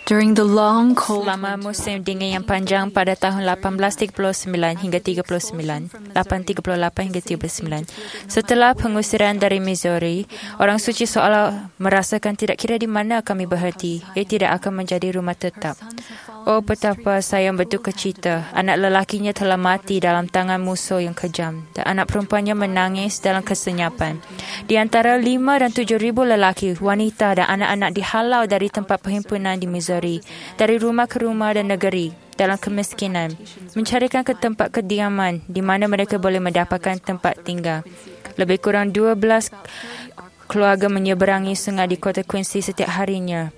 During the long cold Selama musim dingin yang panjang pada tahun 1839 hingga 38, 838 hingga 39. Setelah pengusiran dari Missouri, orang suci seolah merasakan tidak kira di mana kami berhenti, ia tidak akan menjadi rumah tetap. Oh, betapa saya berduka cita. Anak lelakinya telah mati dalam tangan musuh yang kejam dan anak perempuannya menangis dalam kesenyapan. Di antara 5 dan 7 ribu lelaki, wanita dan anak-anak dihalau dari tempat perhimpunan di Missouri, dari rumah ke rumah dan negeri, dalam kemiskinan, mencarikan ke tempat kediaman di mana mereka boleh mendapatkan tempat tinggal. Lebih kurang 12 keluarga menyeberangi sungai di kota Quincy setiap harinya.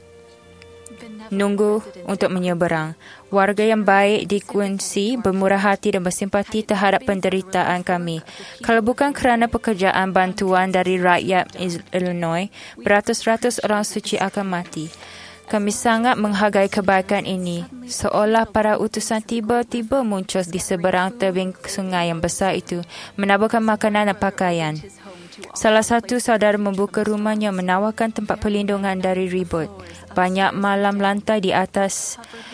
Nunggu untuk menyeberang. Warga yang baik di Quincy bermurah hati dan bersimpati terhadap penderitaan kami. Kalau bukan kerana pekerjaan bantuan dari rakyat Illinois, beratus-ratus orang suci akan mati. Kami sangat menghargai kebaikan ini, seolah para utusan tiba-tiba muncul di seberang tebing sungai yang besar itu, menaburkan makanan dan pakaian. Salah satu saudara membuka rumahnya menawarkan tempat perlindungan dari ribut. Banyak malam lantai di atas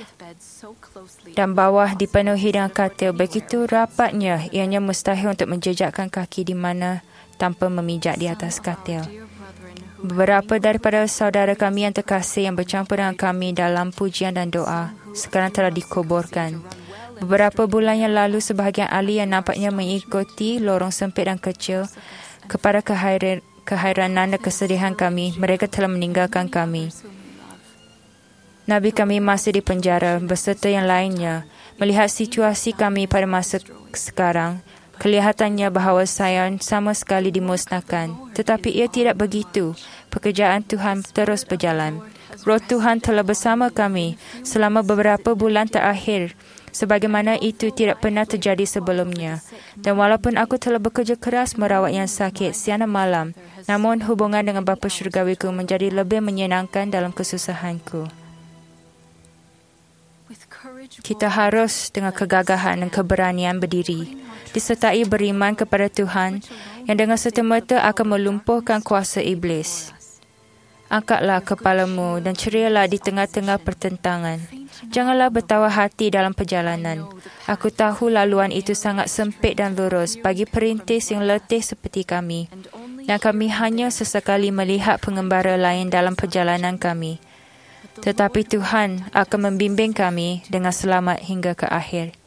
dan bawah dipenuhi dengan katil. Begitu rapatnya, ianya mustahil untuk menjejakkan kaki di mana tanpa memijak di atas katil. Beberapa daripada saudara kami yang terkasih yang bercampur dengan kami dalam pujian dan doa sekarang telah dikuburkan. Beberapa bulan yang lalu, sebahagian ahli yang nampaknya mengikuti lorong sempit dan kecil, kepada keheranan dan kesedihan kami, mereka telah meninggalkan kami. Nabi kami masih di penjara beserta yang lainnya. Melihat situasi kami pada masa sekarang, kelihatannya bahawa saya sama sekali dimusnahkan. Tetapi ia tidak begitu. Pekerjaan Tuhan terus berjalan. Roh Tuhan telah bersama kami selama beberapa bulan terakhir, sebagaimana itu tidak pernah terjadi sebelumnya. Dan walaupun aku telah bekerja keras merawat yang sakit siang dan malam, namun hubungan dengan Bapa Syurgawiku menjadi lebih menyenangkan dalam kesusahanku. Kita harus dengan kegagahan dan keberanian berdiri, disertai beriman kepada Tuhan yang dengan serta-merta akan melumpuhkan kuasa iblis. Angkatlah kepalamu dan cerialah di tengah-tengah pertentangan. Janganlah bertawar hati dalam perjalanan. Aku tahu laluan itu sangat sempit dan lurus bagi perintis yang letih seperti kami. Dan kami hanya sesekali melihat pengembara lain dalam perjalanan kami. Tetapi Tuhan akan membimbing kami dengan selamat hingga ke akhir.